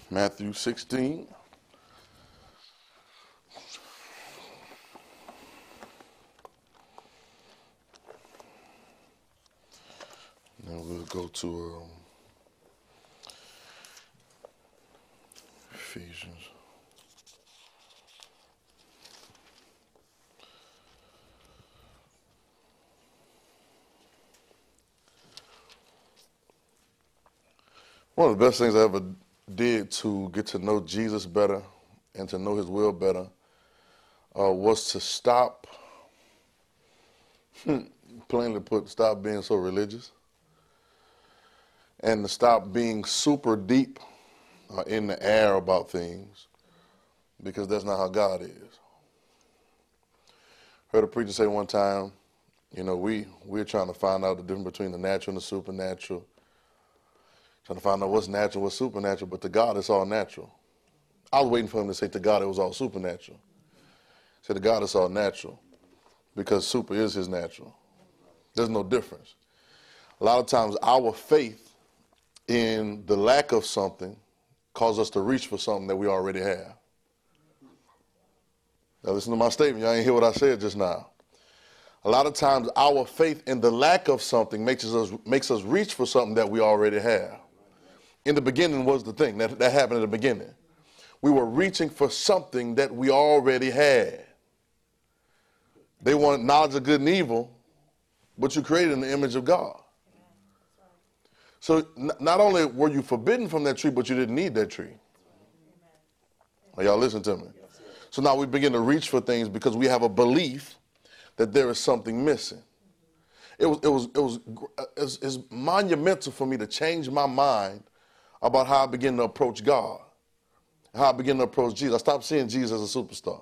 Matthew 16. Now we'll go to Ephesians. One of the best things I ever did to get to know Jesus better and to know his will better was to stop, plainly put, stop being so religious and to stop being super deep in the air about things, because that's not how God is. Heard a preacher say one time, we're trying to find out the difference between the natural and the supernatural. Trying to find out what's natural, what's supernatural, but to God it's all natural. I was waiting for him to say to God it was all supernatural. He said to God it's all natural, because super is his natural. There's no difference. A lot of times our faith in the lack of something causes us to reach for something that we already have. Now listen to my statement. Y'all ain't hear what I said just now. A lot of times our faith in the lack of something makes us reach for something that we already have. In the beginning was the thing. That happened in the beginning. We were reaching for something that we already had. They want knowledge of good and evil, but you created in the image of God. So not only were you forbidden from that tree, but you didn't need that tree. Are y'all listening to me? So now we begin to reach for things because we have a belief that there is something missing. It's monumental for me to change my mind about how I begin to approach God, how I begin to approach Jesus. I stopped seeing Jesus as a superstar.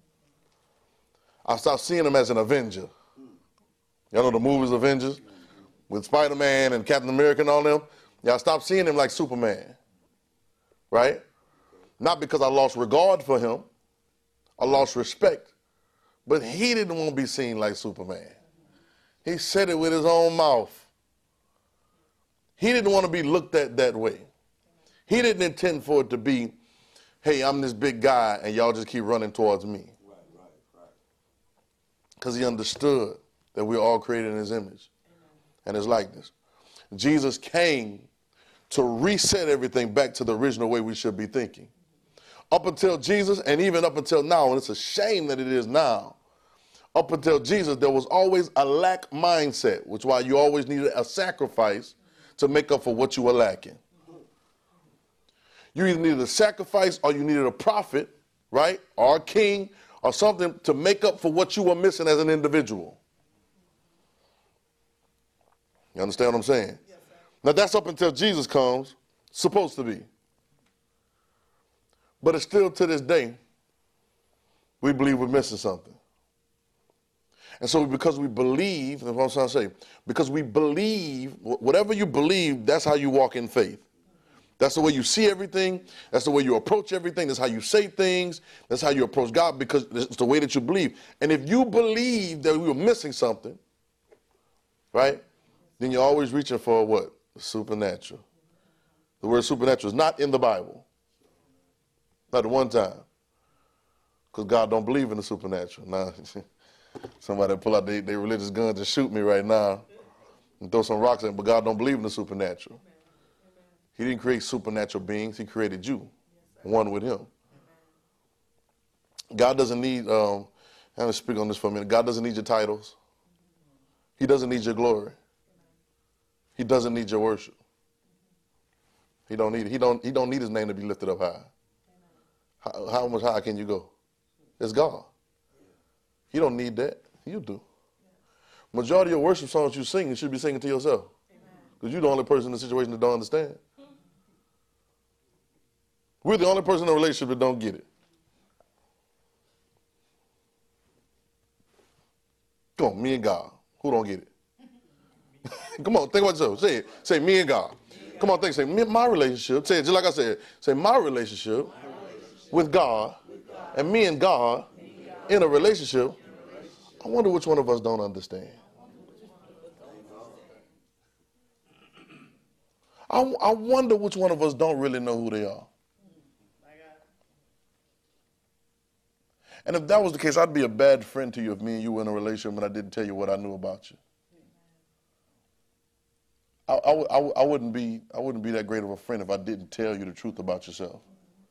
I stopped seeing him as an avenger. Y'all know the movies Avengers with Spider-Man and Captain America and all them? Yeah, I stopped seeing him like Superman, right? Not because I lost regard for him, I lost respect, but he didn't want to be seen like Superman. He said it with his own mouth. He didn't want to be looked at that way. He didn't intend for it to be, hey, I'm this big guy and y'all just keep running towards me. Because he understood that we're all created in his image and his likeness. Jesus came to reset everything back to the original way we should be thinking. Up until Jesus, and even up until now, and it's a shame that it is now, up until Jesus, there was always a lack mindset, which is why you always needed a sacrifice to make up for what you were lacking. You either needed a sacrifice or you needed a prophet, right, or a king or something to make up for what you were missing as an individual. You understand what I'm saying? Yes, now that's up until Jesus comes, supposed to be. But it's still to this day, we believe we're missing something. And so because we believe, that's what I'm trying to say, because we believe, whatever you believe, that's how you walk in faith. That's the way you see everything. That's the way you approach everything. That's how you say things. That's how you approach God, because it's the way that you believe. And if you believe that we were missing something, right, then you're always reaching for what? The supernatural. The word supernatural is not in the Bible. Not at one time. Because God don't believe in the supernatural. Now, somebody pull out their religious guns and shoot me right now and throw some rocks in, but God don't believe in the supernatural. He didn't create supernatural beings. He created you, one with him. God doesn't need, I'm going to speak on this for a minute. God doesn't need your titles. He doesn't need your glory. He doesn't need your worship. He don't need it. He don't need his name to be lifted up high. How much higher can you go? It's God. He don't need that. You do. Majority of your worship songs you sing, you should be singing to yourself. Because you're the only person in the situation that don't understand. We're the only person in a relationship that don't get it. Come on, me and God. Who don't get it? Come on, think about yourself. Say it. Say me and God. Come on, think. Say my relationship. Say it just like I said. Say my relationship with God and me and God in a relationship. I wonder which one of us don't understand. I wonder which one of us don't really know who they are. And if that was the case, I'd be a bad friend to you if me and you were in a relationship and I didn't tell you what I knew about you. I wouldn't be that great of a friend if I didn't tell you the truth about yourself.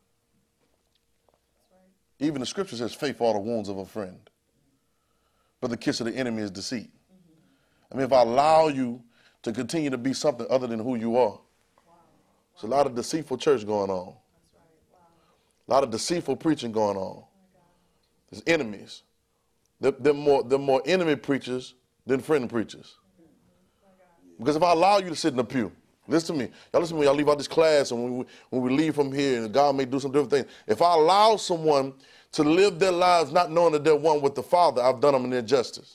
Even the scripture says, faith are the wounds of a friend, but the kiss of the enemy is deceit. I mean, if I allow you to continue to be something other than who you are, there's a lot of deceitful church going on. A lot of deceitful preaching going on. There's enemies. They're more enemy preachers than friend preachers. Because if I allow you to sit in the pew, listen to me. Y'all listen to me. Y'all leave out this class, and when we leave from here, and God may do some different things. If I allow someone to live their lives not knowing that they're one with the Father, I've done them an injustice.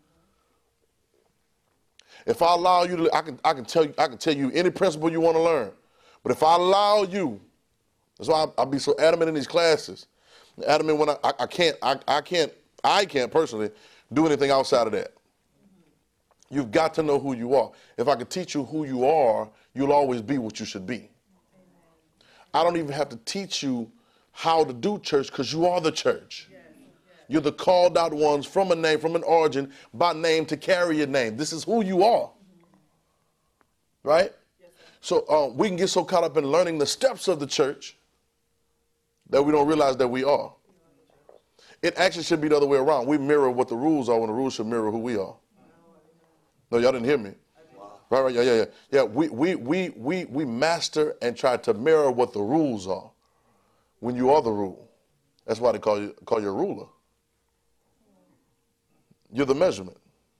If I allow you to, I can tell you any principle you want to learn. But if I allow you, that's why I'll be so adamant in these classes. Adamant when I can't personally do anything outside of that. You've got to know who you are. If I could teach you who you are, you'll always be what you should be. I don't even have to teach you how to do church because you are the church. You're the called out ones from a name, from an origin, by name to carry your name. This is who you are. Right? So we can get so caught up in learning the steps of the church that we don't realize that we are. It actually should be the other way around. We mirror what the rules are when the rules should mirror who we are. No, y'all didn't hear me. Right, yeah. We master and try to mirror what the rules are when you are the rule. That's why they call you a ruler. You're the measurement.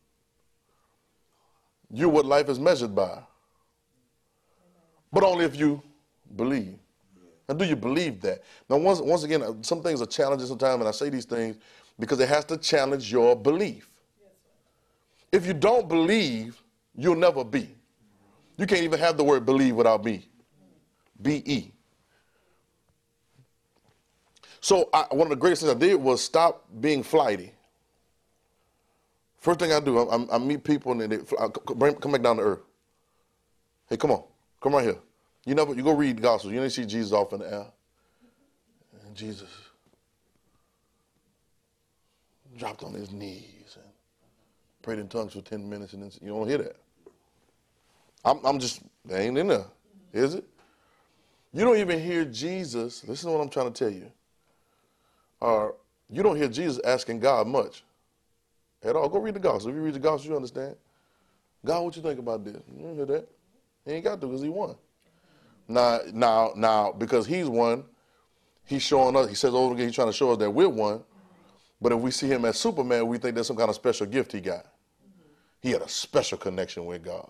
You're what life is measured by. But only if you believe. Now, do you believe that? Now, once again, some things are challenging sometimes, and I say these things because it has to challenge your belief. If you don't believe, you'll never be. You can't even have the word believe without be. B-E. So one of the greatest things I did was stop being flighty. First thing I do, I meet people and they come back down to earth. Hey, come on. Come right here. You go read the Gospels. You never see Jesus off in the air. And Jesus dropped on his knees and prayed in tongues for 10 minutes, and then you don't hear that. I'm just, they ain't in there, is it? You don't even hear Jesus, listen to what I'm trying to tell you. You don't hear Jesus asking God much at all. Go read the Gospel. If you read the Gospel, you understand. God, what you think about this? You don't hear that. He ain't got to because he won. Now, because he's won, he's showing us, he says over again, he's trying to show us that we're one. But if we see him as Superman, we think there's some kind of special gift he got. He had a special connection with God.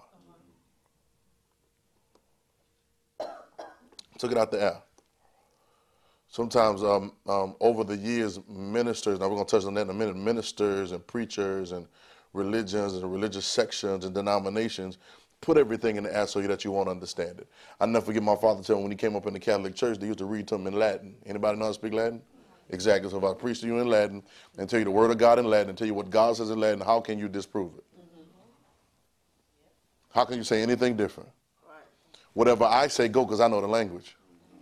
Took it out the air. Sometimes over the years, ministers, now we're going to touch on that in a minute, ministers and preachers and religions and religious sections and denominations put everything in the air so that you won't understand it. I'll never forget my father telling me when he came up in the Catholic Church, they used to read to him in Latin. Anybody know how to speak Latin? Exactly. So if I preach to you in Latin and tell you the word of God in Latin and tell you what God says in Latin, how can you disprove it? How can you say anything different? Whatever I say, go, because I know the language.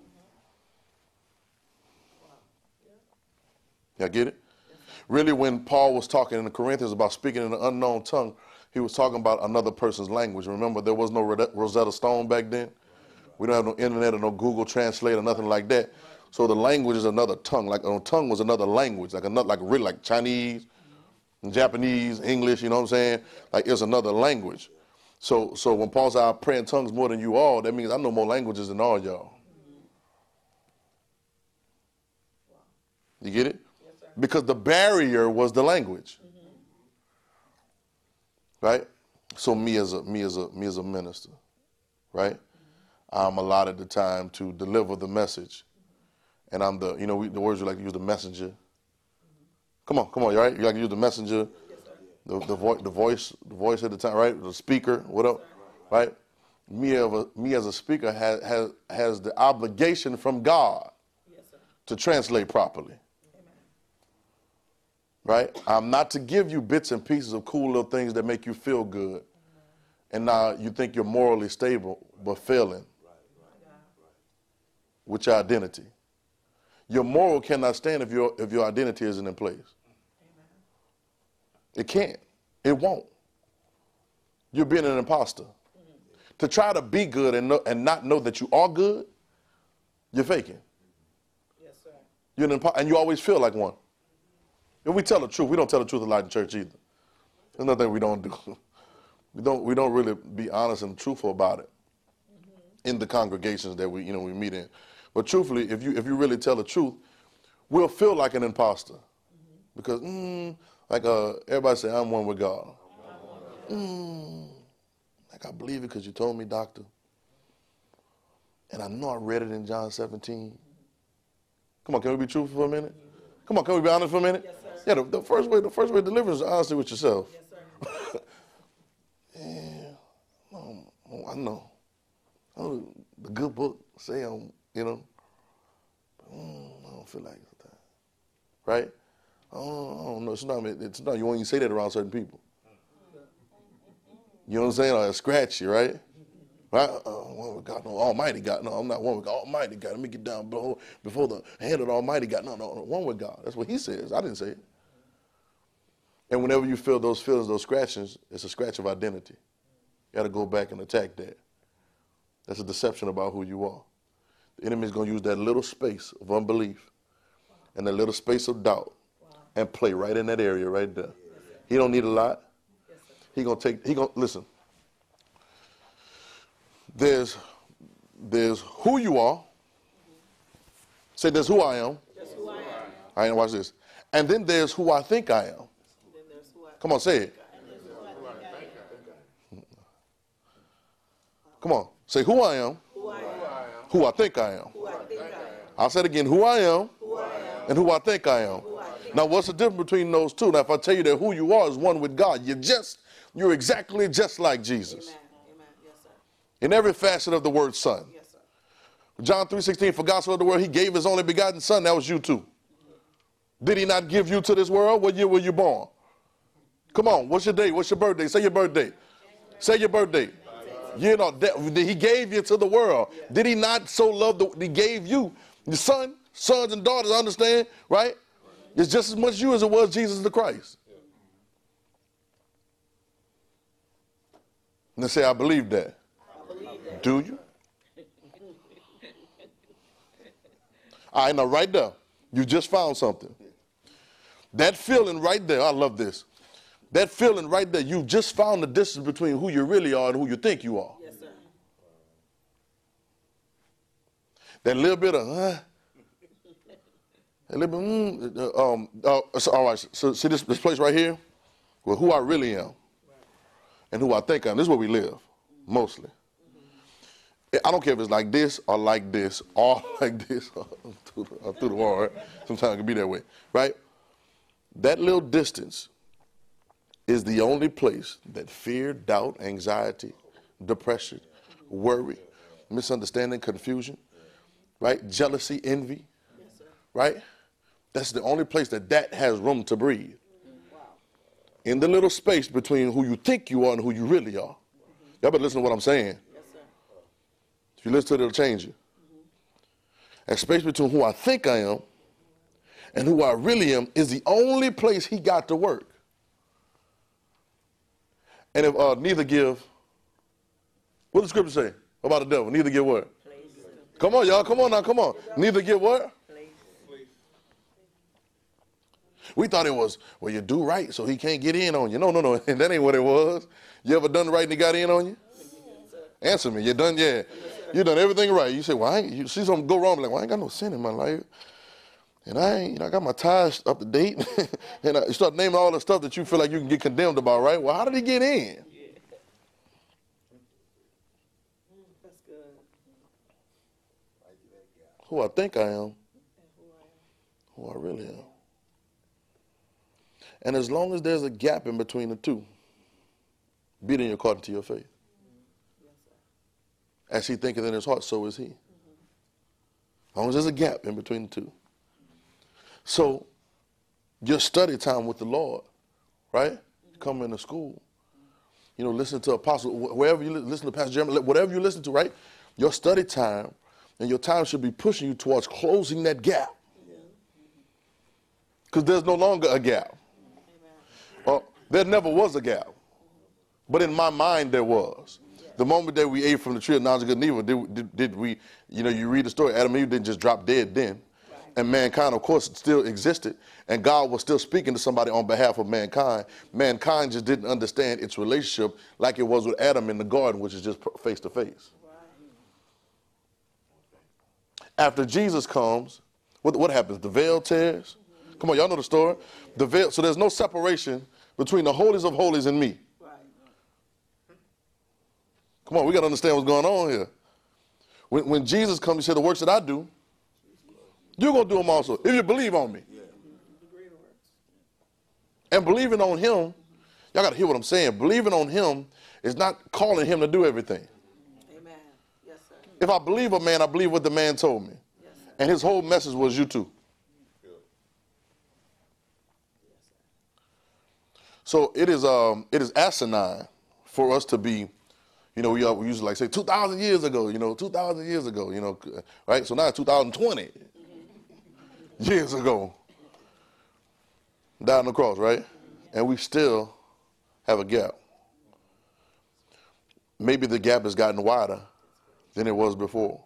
Y'all get it? Really, when Paul was talking in the Corinthians about speaking in an unknown tongue, he was talking about another person's language. Remember, there was no Rosetta Stone back then. We don't have no internet or no Google Translate or nothing like that. So the language is another tongue. Like a tongue was another language, like Chinese, Japanese, English. You know what I'm saying? Like it's another language. So when Paul said, "I pray in tongues more than you all," that means I know more languages than all y'all. You get it? Yes, sir. Because the barrier was the language. Right? So me as a minister, right? I'm allotted the time to deliver the message. And I'm the words you like to use, the messenger. Come on, you right? You like to use the messenger, the voice at the time, right? The speaker, whatever, right? Me as a speaker has the obligation from God to translate properly. Right? I'm not to give you bits and pieces of cool little things that make you feel good. And now you think you're morally stable, but failing with your identity. Your moral cannot stand if your identity isn't in place. It can't. It won't. You're being an imposter. To try to be good and not know that you are good, you're faking. Yes, sir. You're an and you always feel like one. If we tell the truth, we don't tell the truth a lot in church either. There's nothing we don't do. We don't really be honest and truthful about it in the congregations that we meet in. But truthfully, if you really tell the truth, we'll feel like an imposter. Because everybody say, I'm one with God. Like I believe it because you told me, doctor. And I know I read it in John 17. Come on, can we be truthful for a minute? Come on, can we be honest for a minute? Yes, sir. Yeah, the first way to deliver is honesty with yourself. Yes, sir. Yeah, I know. The good book say I'm, I don't feel like it. Right? I don't know. Sometimes you won't even say that around certain people. You know what I'm saying? Or scratch you, right? Right? One with God, no, Almighty God. No, I'm not one with God. Almighty God. Let me get down before the hand of the Almighty God. No, one with God. That's what he says. I didn't say it. And whenever you feel those feelings, those scratchings, it's a scratch of identity. You got to go back and attack that. That's a deception about who you are. The enemy's going to use that little space of unbelief and that little space of doubt and play right in that area right there. He don't need a lot. Listen. There's who you are. Say there's who I am. That's who I am. All right, watch this. And then there's who I think I am. Then there's who I Come on, say it. Come on, say who I am. Who I am. Who I think I am. Who I think I am. I'll say it again, who I am. Who I am. And who I think I am. Now, what's the difference between those two? Now, if I tell you that who you are is one with God, you're exactly just like Jesus. Amen. Amen. Yes, sir. In every facet of the word son. Yes, sir. John 3:16, for God so loved the world, he gave his only begotten son. That was you too. Did he not give you to this world? What year were you born? Come on, what's your date? What's your birthday? Say your birthday. Say your birthday. He gave you to the world. Did he not so love he gave you, your sons and daughters, understand, right? It's just as much you as it was Jesus the Christ. And they say, I believe that. Do you? All right, now right there, you just found something. That feeling right there, I love this. That feeling right there, you just found the distance between who you really are and who you think you are. Yes, sir. That little bit of, a little bit, so, all right, so see this place right here? Well, who I really am and who I think I am. This is where we live, mostly. I don't care if it's like this or like this or like this or through the wall, right? Sometimes it can be that way, right? That little distance is the only place that fear, doubt, anxiety, depression, worry, misunderstanding, confusion, right? Jealousy, envy, right? That's the only place that has room to breathe. In the little space between who you think you are and who you really are. Y'all better listen to what I'm saying. If you listen to it, it'll change you. That space between who I think I am and who I really am is the only place he got to work. And if neither give, what does the scripture say about the devil? Neither give what? Come on, y'all. Come on now. Come on. Neither give what? We thought it was, well, you do right so he can't get in on you. No. That ain't what it was. You ever done right and he got in on you? Answer me. You done, yeah. You done everything right. You say, well, you see something go wrong. Like, well, I ain't got no sin in my life. And I got my tithes up to date. And you start naming all the stuff that you feel like you can get condemned about, right? Well, how did he get in? That's good. Who I think I am. Who I really am. And as long as there's a gap in between the two, be it in according to your faith. As he thinketh in his heart, so is he. As long as there's a gap in between the two. So, your study time with the Lord, right? Come into school. Listen to Apostle, wherever you listen to Pastor Jeremy, whatever you listen to, right? Your study time and your time should be pushing you towards closing that gap. Because there's no longer a gap. Well, there never was a gap. But in my mind, there was. The moment that we ate from the tree of knowledge of good and evil, did we, you read the story, Adam and Eve didn't just drop dead then. And mankind, of course, still existed. And God was still speaking to somebody on behalf of mankind. Mankind just didn't understand its relationship like it was with Adam in the garden, which is just face to face. After Jesus comes, what happens? The veil tears. Come on, y'all know the story. The veil. So there's no separation between the holies of holies and me. Come on, we got to understand what's going on here. When Jesus comes, he said, the works that I do, you're going to do them also, if you believe on me. And believing on him, y'all got to hear what I'm saying. Believing on him is not calling him to do everything. Amen. Yes, sir. If I believe a man, I believe what the man told me. Yes, sir. And his whole message was you too. So it is asinine for us to be, we used to like say 2,000 years ago, 2,000 years ago, right? So now it's 2020 years ago, died on the cross, right? And we still have a gap. Maybe the gap has gotten wider than it was before.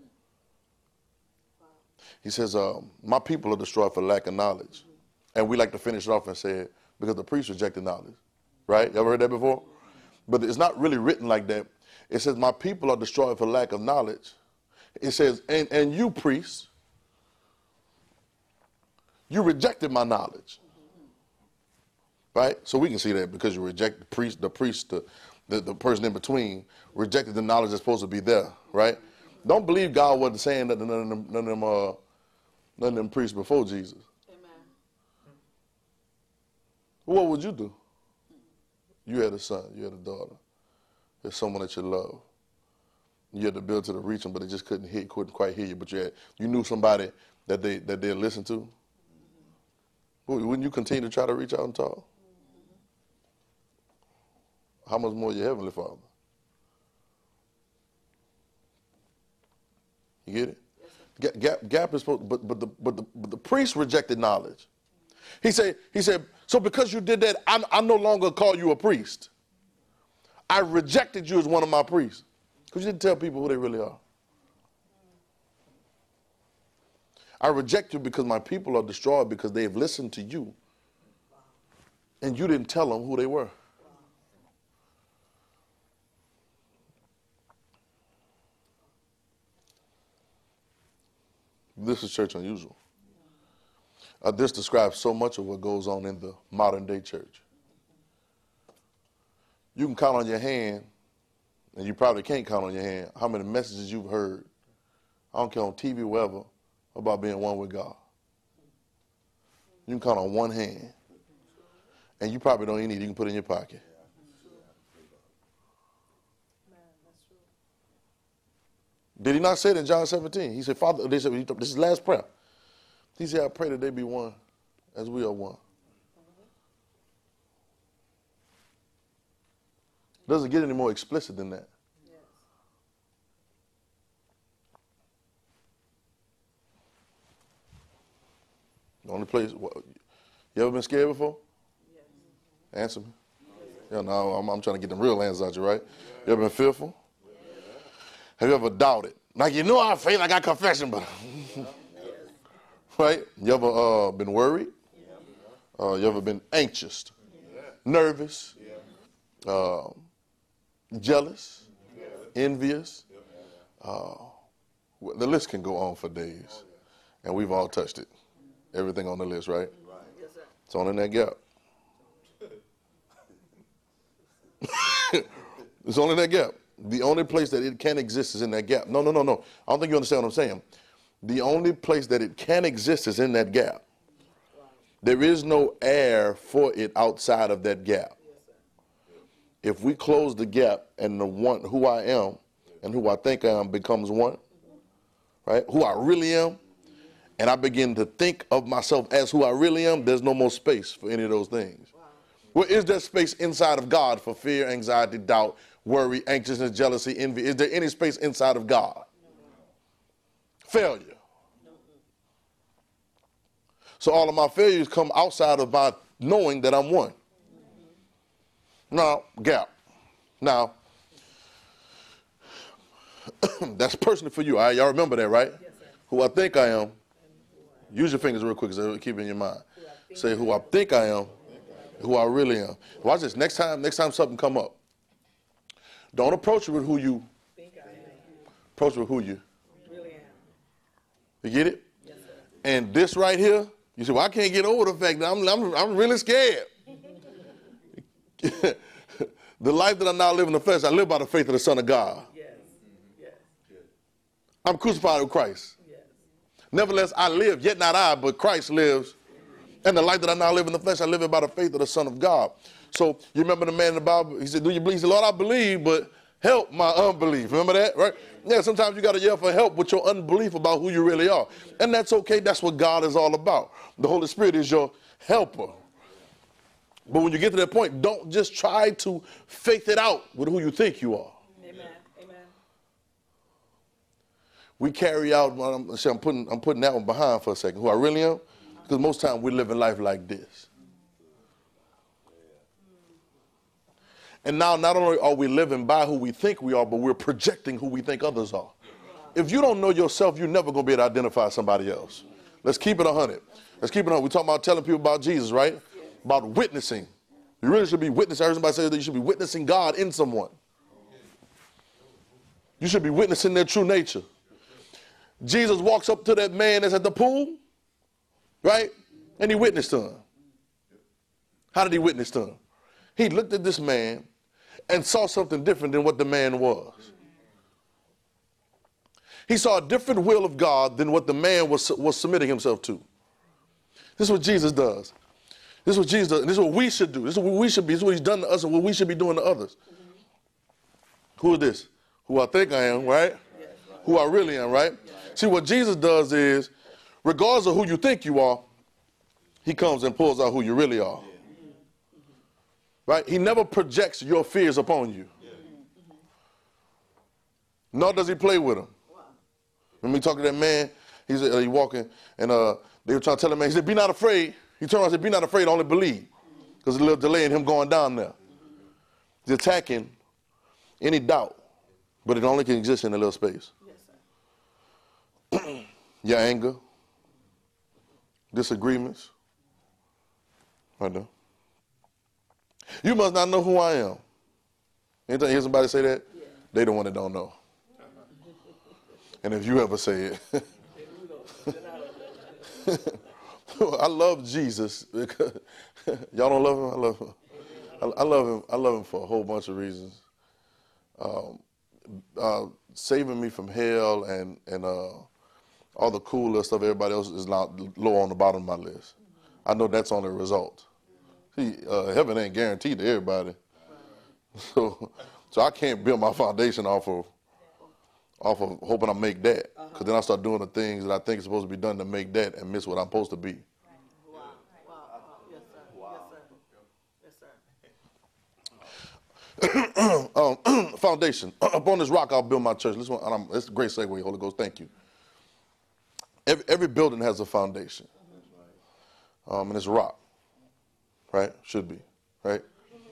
He says, my people are destroyed for lack of knowledge. And we like to finish it off and say it because the priest rejected knowledge, right? You ever heard that before? But it's not really written like that. It says, my people are destroyed for lack of knowledge. It says, and you priests, you rejected my knowledge. Right? So we can see that because you reject the priest, the person in between, rejected the knowledge that's supposed to be there, right? Don't believe God wasn't saying that to none of them priests before Jesus. Amen. What would you do? You had a son, you had a daughter, there's someone that you love. You had to build to the reaching, but they just couldn't quite hear you. But you knew somebody that they listened to. Wouldn't you continue to try to reach out and talk? How much more your Heavenly Father? You get it? Gap is supposed, but the priest rejected knowledge. He said, so because you did that, I no longer call you a priest. I rejected you as one of my priests. Because you didn't tell people who they really are. I reject you because my people are destroyed because they've listened to you. And you didn't tell them who they were. This is church unusual. This describes so much of what goes on in the modern day church. You can count on your hand, and you probably can't count on your hand, how many messages you've heard, I don't care on TV, wherever, about being one with God. You can count on one hand. And you probably don't even need it. You can put it in your pocket. Did he not say it in John 17? He said, Father, this is his last prayer. He said, I pray that they be one as we are one. Doesn't get any more explicit than that. Yes. The only place, you ever been scared before? Yes. Answer me. Yeah, no, I'm trying to get them real answers out you, right? You ever been fearful? Have you ever doubted? Like, I feel like I confession, but right? You ever been worried? You ever been anxious, nervous, jealous, envious? The list can go on for days, and we've all touched it. Everything on the list, right? Yes, sir. It's on in that gap. It's only that gap. The only place that it can exist is in that gap. No. I don't think you understand what I'm saying. The only place that it can exist is in that gap. There is no air for it outside of that gap. If we close the gap and the one, who I am and who I think I am becomes one, right? Who I really am, and I begin to think of myself as who I really am, there's no more space for any of those things. Well, is there space inside of God for fear, anxiety, doubt, worry, anxiousness, jealousy, envy? Is there any space inside of God? Failure. So all of my failures come outside of my knowing that I'm one. Now, gap. Now, that's personally for you. All right, y'all remember that, right? Yes, sir. Who I think I am. Use your fingers real quick, so keep it in your mind. Say who I think I am, who I really am. Watch this. Next time something come up, don't approach it with who you. Think I am. Approach it with who you. Really am. You get it? Yes, sir. And this right here, you say, well, I can't get over the fact that I'm really scared. The life that I now live in the flesh, I live by the faith of the Son of God. Yes. Yes. I'm crucified with Christ. Yes. Nevertheless, I live, yet not I, but Christ lives. And the life that I now live in the flesh, I live it by the faith of the Son of God. So you remember the man in the Bible, he said, do you believe? He said, Lord, I believe, but help my unbelief. Remember that, right? Yeah, sometimes you got to yell for help with your unbelief about who you really are. And that's okay. That's what God is all about. The Holy Spirit is your helper. But when you get to that point, don't just try to faith it out with who you think you are. Amen. Amen. We carry out, I'm putting that one behind for a second, who I really am, because most times we live in life like this. And now not only are we living by who we think we are, but we're projecting who we think others are. If you don't know yourself, you're never going to be able to identify somebody else. Let's keep it 100. Let's keep it 100. We're talking about telling people about Jesus, right? About witnessing. You really should be witnessing. I heard somebody say that you should be witnessing God in someone. You should be witnessing their true nature. Jesus walks up to that man that's at the pool, right? And he witnessed to him. How did he witness to him? He looked at this man and saw something different than what the man was. He saw a different will of God than what the man was submitting himself to. This is what Jesus does. This is what Jesus does. This is what we should do. This is what we should be. This is what he's done to us and what we should be doing to others. Who is this? Who I think I am, right? Who I really am, right? See, what Jesus does is, regardless of who you think you are, he comes and pulls out who you really are. Right? He never projects your fears upon you. Nor does he play with them. When we talk to that man, he's walking, and they were trying to tell him, man, he said, be not afraid. He turned around and said, be not afraid, only believe. Because there's a little delay in him going down there. He's attacking any doubt, but it only can exist in a little space. Yes, sir. Your anger, disagreements, right there. You must not know who I am. Anytime you hear somebody say that, they the one that don't know. And if you ever say it, I love Jesus because y'all don't love him. I love him. I love him. I love him for a whole bunch of reasons. Saving me from hell and all the cool little stuff. Everybody else is not low on the bottom of my list. I know that's only a result. See, heaven ain't guaranteed to everybody. So I can't build my foundation off of hoping I make that. Because then I start doing the things that I think is supposed to be done to make that and miss what I'm supposed to be. Wow. Wow. Yes, sir. Wow. Yes, sir. Foundation. Upon this rock I'll build my church. It's a great segue, Holy Ghost. Thank you. Every building has a foundation. And it's a rock. Right? Should be. Right?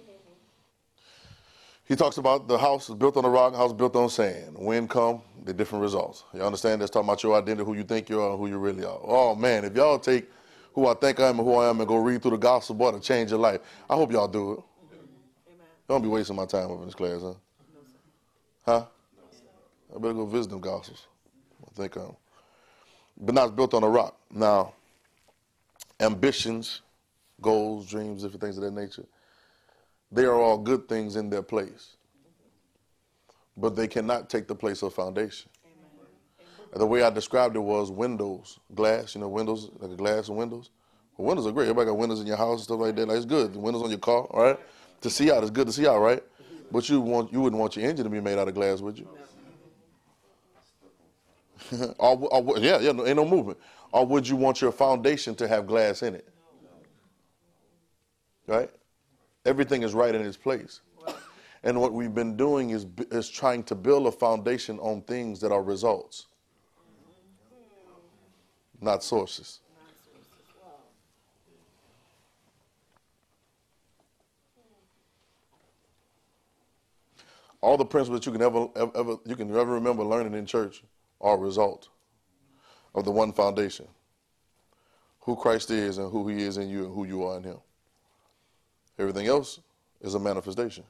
He talks about the house is built on a rock, house built on sand. Wind come, the different results. You understand? That's talking about your identity, who you think you are, and who you really are. Oh, man, if y'all take who I think I am and who I am and go read through the gospel, boy, to change your life. I hope y'all do it. Amen. Don't be wasting my time up in this class, huh? No, sir. Huh? I better go visit them gospels. I think but now it's built on a rock. Now, ambitions, goals, dreams, different things of that nature, they are all good things in their place. But they cannot take the place of foundation. Amen. The way I described it was windows, glass, windows, like a glass and windows. Well, windows are great. Everybody got windows in your house and stuff like that. Like, it's good. The windows on your car, all right? To see out, it's good to see out, right? But you wouldn't want your engine to be made out of glass, would you? No, ain't no movement. Or would you want your foundation to have glass in it? Right? Everything is right in its place. And what we've been doing is trying to build a foundation on things that are results, not sources. All the principles that you can ever remember learning in church are a result of the one foundation: who Christ is and who he is in you and who you are in him. Everything else is a manifestation.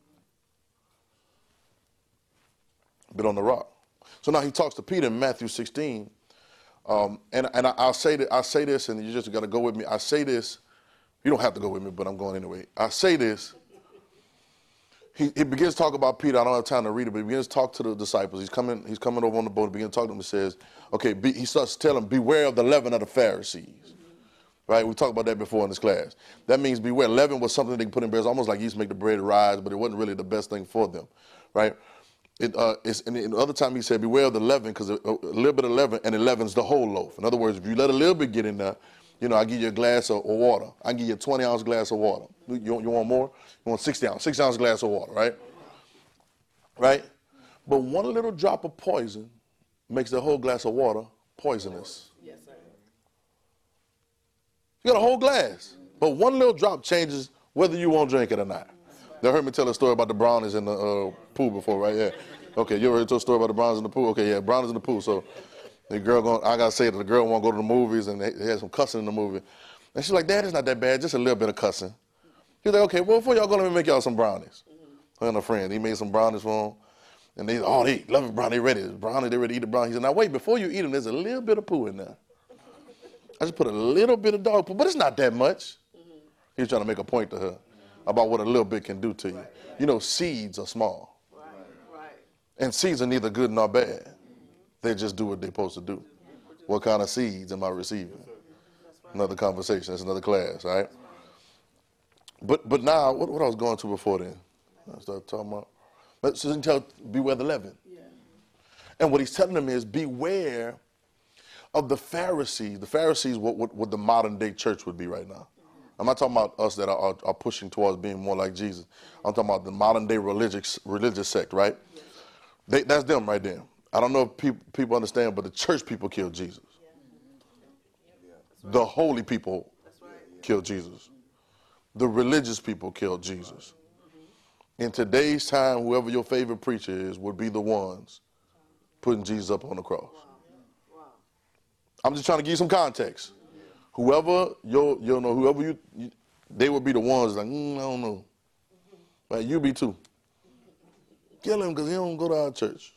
But on the rock. So now he talks to Peter in Matthew 16. And I'll say this, and you just got to go with me. I say this. You don't have to go with me, but I'm going anyway. I say this. He begins to talk about Peter. I don't have time to read it, but he begins to talk to the disciples. He's coming over on the boat. He begins to talk to them and says, okay, he starts to tell them, beware of the leaven of the Pharisees. Right? We talked about that before in this class. That means beware. Leaven was something they could put in bread. It's almost like yeast to make the bread rise, but it wasn't really the best thing for them. Right? And the other time he said, beware of the leaven, because a little bit of leaven, and it leavens the whole loaf. In other words, if you let a little bit get in there, I give you a glass of water. I give you a 20-ounce glass of water. You want more? You want 6-ounce glass of water, right? Right? But one little drop of poison makes the whole glass of water poisonous. Yes, sir. You got a whole glass, but one little drop changes whether you want to drink it or not. They heard me tell a story about the brownies in the pool before, right? Yeah. Okay, you ever heard a story about the brownies in the pool? Okay, yeah, brownies in the pool. So the girl I gotta say that the girl won't go to the movies, and they had some cussing in the movie. And she's like, Dad, it's not that bad, just a little bit of cussing. He's like, okay, well, before y'all go, let me make y'all some brownies. Her and a friend, he made some brownies for them. And they love it, brownie, they ready. Brownie, they ready to eat the brownie. He said, now wait, before you eat them, there's a little bit of poo in there. I just put a little bit of dog poo, but it's not that much. He was trying to make a point to her about what a little bit can do to you. You know, seeds are small. Right. And seeds are neither good nor bad. They just do what they're supposed to do. What kind of seeds am I receiving? Another conversation. That's another class, all right? But now, what I was going to before then? I started talking about, beware the leaven. Yeah. And what he's telling them is, beware of the Pharisees. The Pharisees, what the modern day church would be right now. I'm not talking about us that are pushing towards being more like Jesus. I'm talking about the modern day religious sect, right? That's them right there. I don't know if people understand, but the church people killed Jesus. The holy people killed Jesus. The religious people killed Jesus. In today's time, whoever your favorite preacher is would be the ones putting Jesus up on the cross. I'm just trying to give you some context. Whoever they would be the ones like, I don't know. Right, you be too. Kill him because he don't go to our church.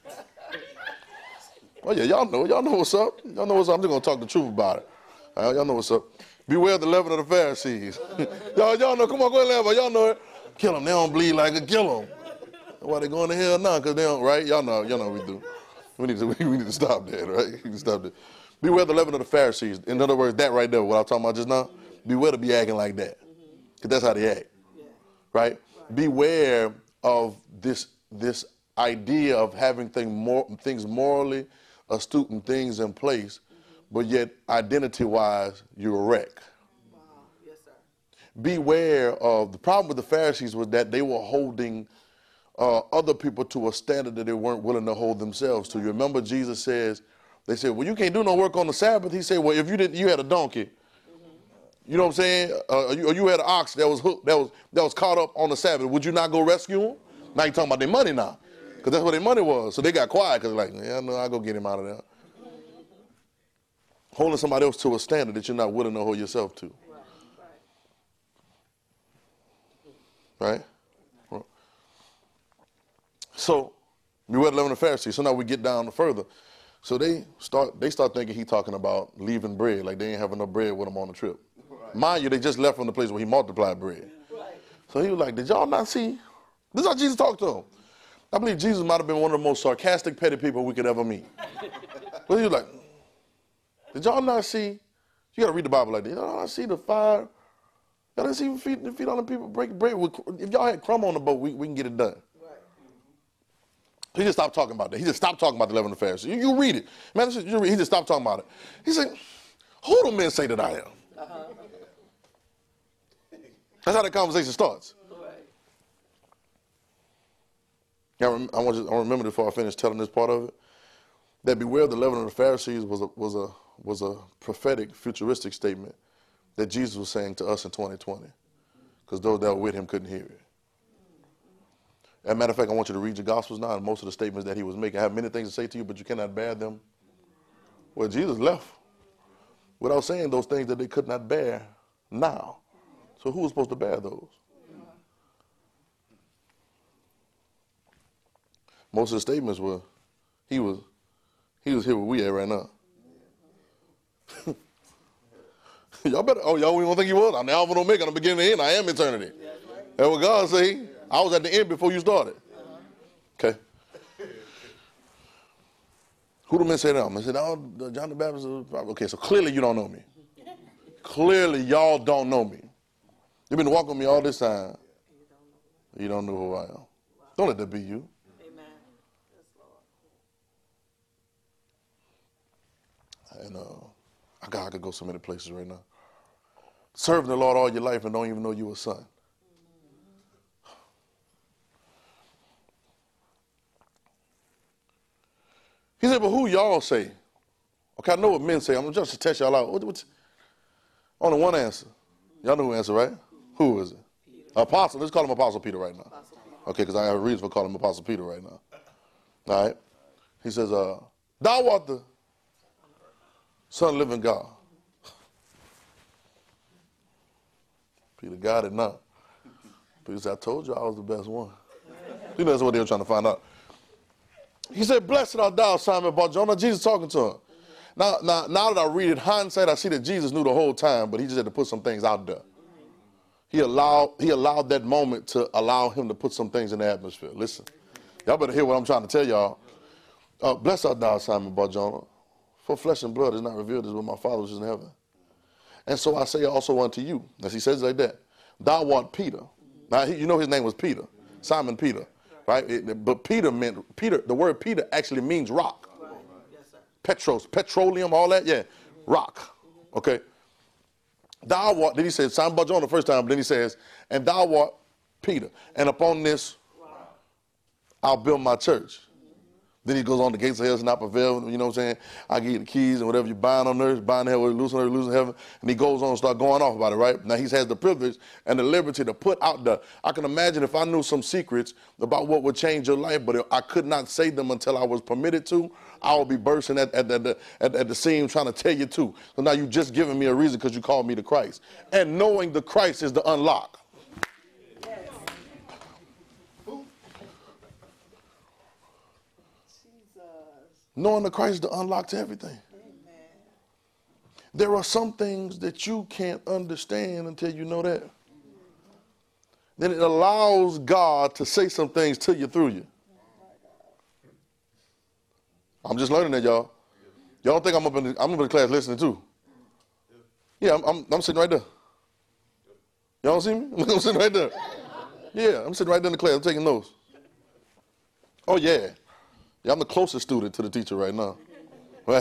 Oh yeah, y'all know what's up. Y'all know what's up. I'm just gonna talk the truth about it. Y'all know what's up. Beware the leaven of the Pharisees. y'all know. Come on, go ahead, level. Y'all know it. Kill them. They don't bleed like a kill them. Why they going to hell now? Because they don't. Right? Y'all know we do. We need to stop that. Right? We need to stop that. Beware the leaven of the Pharisees. In other words, that right there, what I'm talking about just now. Beware to be acting like that, because that's how they act. Right? Beware of this idea of having things morally astute and things in place, but yet identity-wise, you're a wreck. Wow. Yes, sir. Beware of the problem with the Pharisees was that they were holding other people to a standard that they weren't willing to hold themselves to. You remember Jesus says, they said, well, you can't do no work on the Sabbath. He said, well, if you had a donkey, you know what I'm saying? Or you had an ox that was hooked, that was caught up on the Sabbath. Would you not go rescue him? Now you're talking about their money now, because that's what their money was. So they got quiet because they're like, yeah, no, I'll go get him out of there. Holding somebody else to a standard that you're not willing to hold yourself to. Right? So, beware the leaven of the Pharisees. So now we get down further. So they start thinking he's talking about leaving bread, like they ain't having enough bread with them on the trip. Right. Mind you, they just left from the place where he multiplied bread. Right. So he was like, did y'all not see? This is how Jesus talked to him. I believe Jesus might have been one of the most sarcastic, petty people we could ever meet. But he was like, did y'all not see? You got to read the Bible like that. Y'all not see the fire? Y'all didn't see feed all the people break bread. If y'all had crumb on the boat, we can get it done. He just stopped talking about that. He just stopped talking about the leaven of the Pharisees. You read it. Man, he just stopped talking about it. He said, who do men say that I am? That's how the conversation starts. Now, I remember before I finish telling this part of it, that beware of the leaven of the Pharisees was a prophetic, futuristic statement that Jesus was saying to us in 2020, because those that were with him couldn't hear it. As a matter of fact, I want you to read your Gospels now, and most of the statements that he was making. I have many things to say to you, but you cannot bear them. Well, Jesus left without saying those things that they could not bear now. So who was supposed to bear those? Most of the statements were, he was here where we at right now. Y'all better, y'all don't think he was? I'm the Alpha and Omega, I'm the beginning and the end, I am eternity. That's what God say. I was at the end before you started. Okay. Who the men say that? I said, oh, John the Baptist. Okay, so clearly you don't know me. Clearly y'all don't know me. You've been walking with me all this time. You don't know who I am. Don't let that be you. Amen. Yes, Lord. And I could go so many places right now. Serving the Lord all your life and don't even know you a son. He said, but who y'all say? Okay, I know what men say. I'm just to test y'all out. Only one answer. Y'all know who answer, right? Who is it? Peter. Apostle. Let's call him Apostle Peter right now. Okay, because I have a reason for calling him Apostle Peter right now. All right? He says, thou art the Son of the living God. Peter got it now. Peter said, I told you I was the best one. You know, that's what they were trying to find out. He said, blessed art thou, Simon Bar-Jonah. Jesus talking to him. Now that I read it, hindsight, I see that Jesus knew the whole time, but he just had to put some things out there. He allowed that moment to allow him to put some things in the atmosphere. Listen, y'all better hear what I'm trying to tell y'all. Blessed art thou, Simon Bar-Jonah, for flesh and blood is not revealed as with my Father which is in heaven. And so I say also unto you, as he says like that, thou art Peter. Now, you know his name was Peter, Simon Peter, right? But Peter, the word Peter actually means rock. Right. Yes, sir. Petros, petroleum, all that, yeah, rock, okay? Thou art, then he says, Simon Bar-Jonah the first time, but then he says, and thou art Peter, and upon this I'll build my church. Then he goes on, the gates of hell shall not prevail, you know what I'm saying? I give you the keys, and whatever you bind on earth, bind in hell, loose on earth, loose in heaven. And he goes on and start going off about it, right? Now he has the privilege and the liberty to put out I can imagine if I knew some secrets about what would change your life, but I could not say them until I was permitted to, I would be bursting at the seam trying to tell you too. So now you've just given me a reason because you called me to Christ. And knowing the Christ is the unlock. Knowing the Christ is the unlock to everything. Amen. There are some things that you can't understand until you know that. Then it allows God to say some things to you through you. I'm just learning that, y'all. Y'all don't think I'm up in the class listening too? Yeah, I'm sitting right there. Y'all don't see me? I'm sitting right there. Yeah, I'm sitting right there in the class. I'm taking notes. Oh, yeah. Yeah, I'm the closest student to the teacher right now. Right?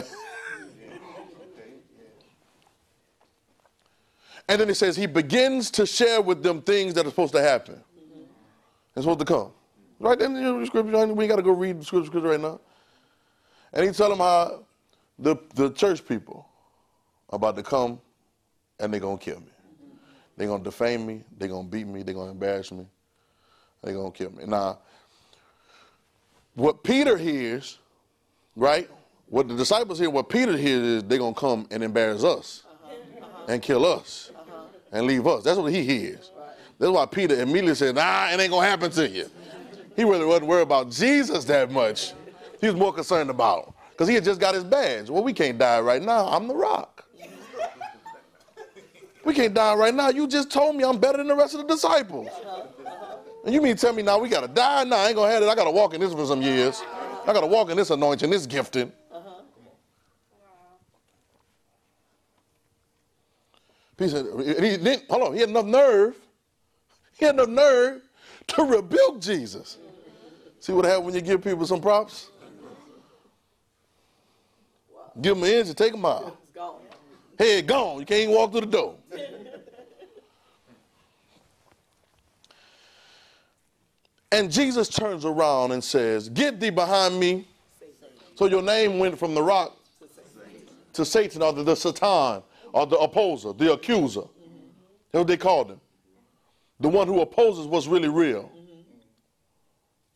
And then it says he begins to share with them things that are supposed to happen. It's supposed to come. Right then in the scripture, we ain't got to go read the scripture right now. And he tell them how the church people are about to come and they're going to kill me. They're going to defame me. They're going to beat me. They're going to embarrass me. They're going to kill me. Now, what Peter hears, right? What the disciples hear, what Peter hears is they're going to come and embarrass us and kill us and leave us. That's what he hears. That's why Peter immediately said, nah, it ain't going to happen to you. He really wasn't worried about Jesus that much. He was more concerned about him because he had just got his badge. Well, we can't die right now. I'm the rock. We can't die right now. You just told me I'm better than the rest of the disciples. And you mean tell me now we got to die? No, I ain't going to have it. I got to walk in this for some years. I got to walk in this anointing, this gifting. He said, he had enough nerve. He had enough nerve to rebuke Jesus. See what happens when you give people some props? Give them an inch and take them out. Head gone. You can't even walk through the door. And Jesus turns around and says, get thee behind me. So your name went from the rock to Satan, or the Satan, or the opposer, the accuser. That's what they called him. The one who opposes what's really real.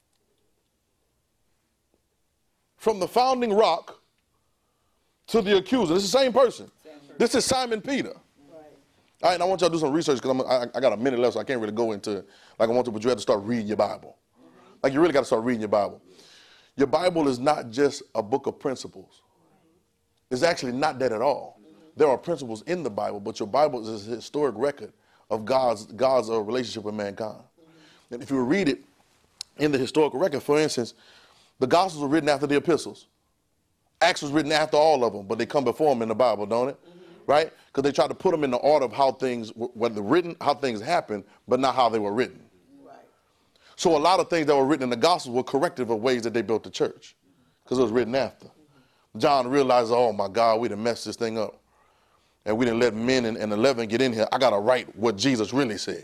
from the founding rock to the accuser. This is the same person. This is Simon Peter. Right. All right, and I want y'all to do some research because I got a minute left, so I can't really go into it like I want to, but you have to start reading your Bible. Like, you really got to start reading your Bible. Your Bible is not just a book of principles. It's actually not that at all. There are principles in the Bible, but your Bible is a historic record of God's relationship with mankind. And if you read it in the historical record, for instance, the Gospels were written after the epistles. Acts was written after all of them, but they come before them in the Bible, don't it? Right? Because they try to put them in the order of how things were written, how things happened, but not how they were written. Right. So a lot of things that were written in the Gospels were corrective of ways that they built the church, because it was written after. John realized, oh my God, we done messed this thing up. And we didn't let men and 11 get in here. I got to write what Jesus really said.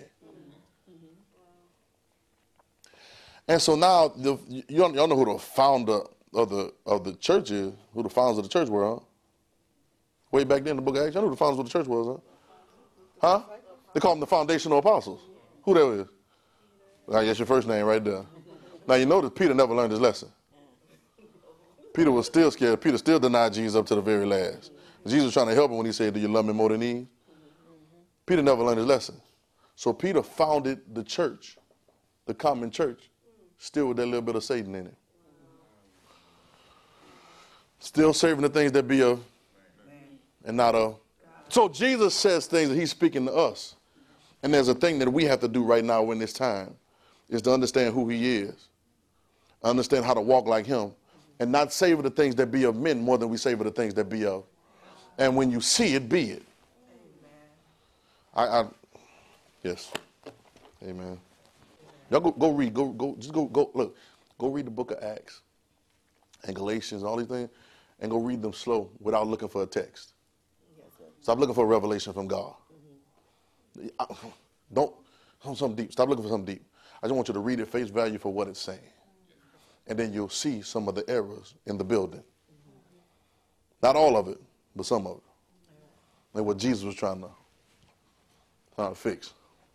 And so now, y'all know who the founder of the church is, who the founders of the church were, huh? Way back then in the book of Acts, y'all know who the founders of the church was, huh? Huh? They call them the foundational apostles. Who that is? That's your first name right there. Now, you notice Peter never learned his lesson. Peter was still scared. Peter still denied Jesus up to the very last. Jesus was trying to help him when he said, do you love me more than Eve? Peter never learned his lesson. So Peter founded the church, the common church, still with that little bit of Satan in it. Still serving the things that be of and not of. So Jesus says things that he's speaking to us. And there's a thing that we have to do right now in this time, is to understand who he is, understand how to walk like him, and not savor the things that be of men more than we savor the things that be of. And when you see it, be it. Yes. Amen. Y'all go read, just go look. Go read the book of Acts and Galatians and all these things, and go read them slow without looking for a text. Stop looking for a revelation from God. Don't something deep. Stop looking for something deep. I just want you to read it face value for what it's saying. And then you'll see some of the errors in the building. Not all of it, but some of it. And what Jesus was trying to fix.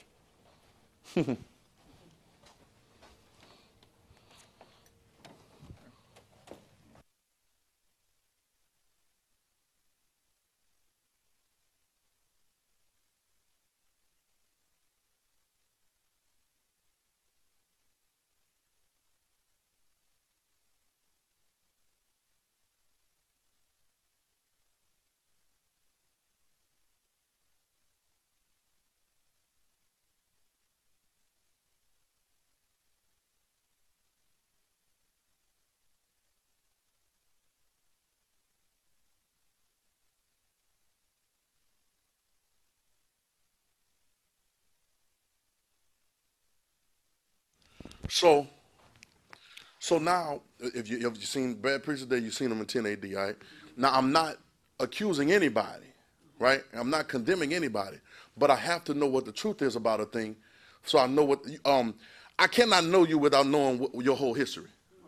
So now, if you've seen Bad Preachers Day, you've seen them in 10 AD, all right? Now, I'm not accusing anybody, right? I'm not condemning anybody, but I have to know what the truth is about a thing, so I know what, I cannot know you without knowing your whole history.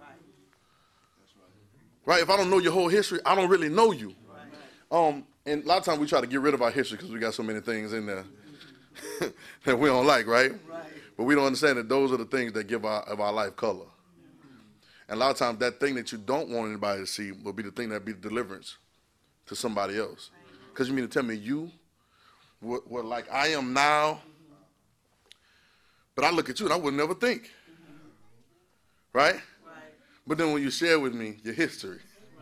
Right? If I don't know your whole history, I don't really know you. And a lot of times we try to get rid of our history because we got so many things in there that we don't like, right? But we don't understand that those are the things that give our life color. And a lot of times that thing that you don't want anybody to see will be the thing that be the deliverance to somebody else. Because you mean to tell me you were like I am now, but I look at you and I would never think. Right? But then when you share with me your history,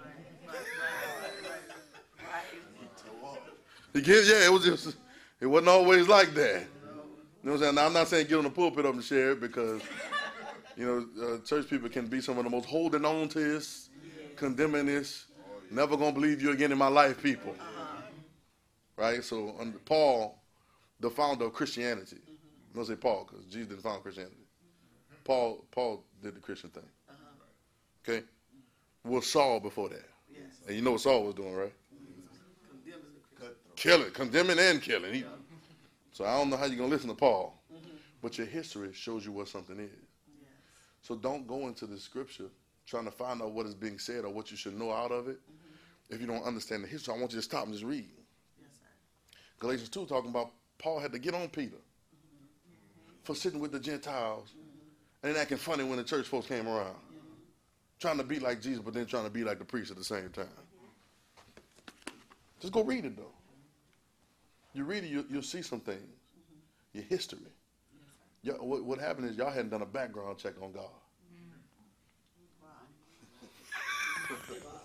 it wasn't always like that. You know what I'm saying? Now, I'm not saying get on the pulpit up and share it because, church people can be some of the most holding on to this, condemning this, never going to believe you again in my life people. Right? So under Paul, the founder of Christianity, I'm going to say Paul because Jesus didn't found Christianity. Paul did the Christian thing. Okay? Was Saul before that. And you know what Saul was doing, right? Condemning and killing. So I don't know how you're going to listen to Paul, but your history shows you what something is. So don't go into the scripture trying to find out what is being said or what you should know out of it if you don't understand the history. I want you to stop and just read. Galatians 2 talking about Paul had to get on Peter for sitting with the Gentiles and acting funny when the church folks came around. trying to be like Jesus, but then trying to be like the priest at the same time. Just go read it, though. You read it, you'll see some things. Your history. What happened is y'all hadn't done a background check on God.